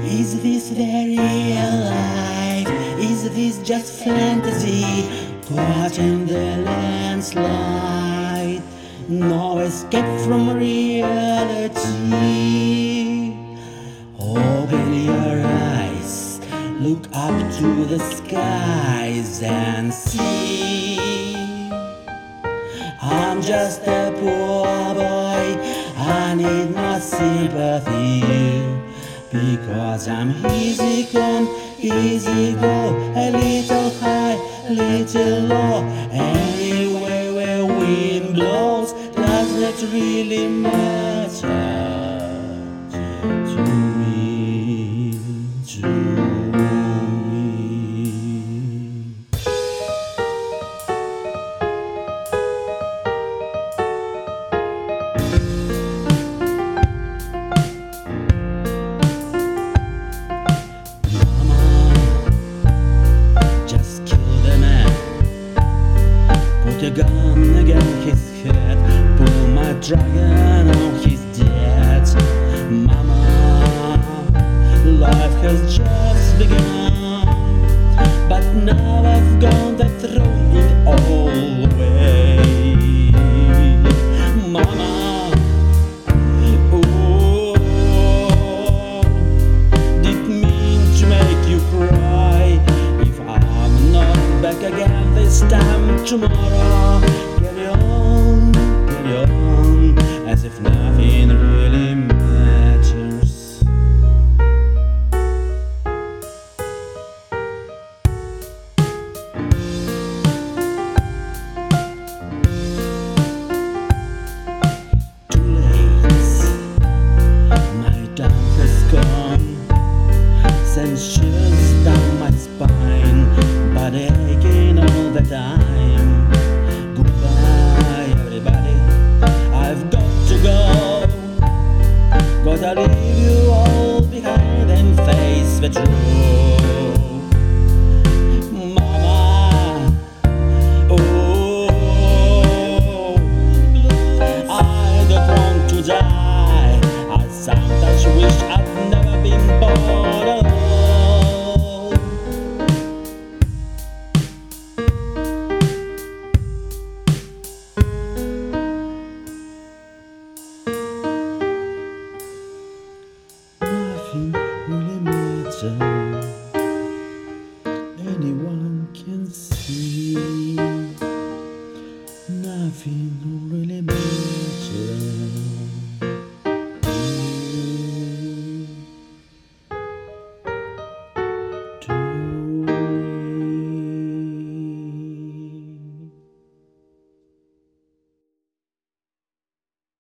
Is this the real life? Is this just fantasy? Caught in the landslide, no escape from reality. Open your eyes, look up to the skies and see. I'm just a poor boy, I need no sympathy, because I'm easy come, easy go, a little high, a little low. Anywhere where wind blows, does it really matter?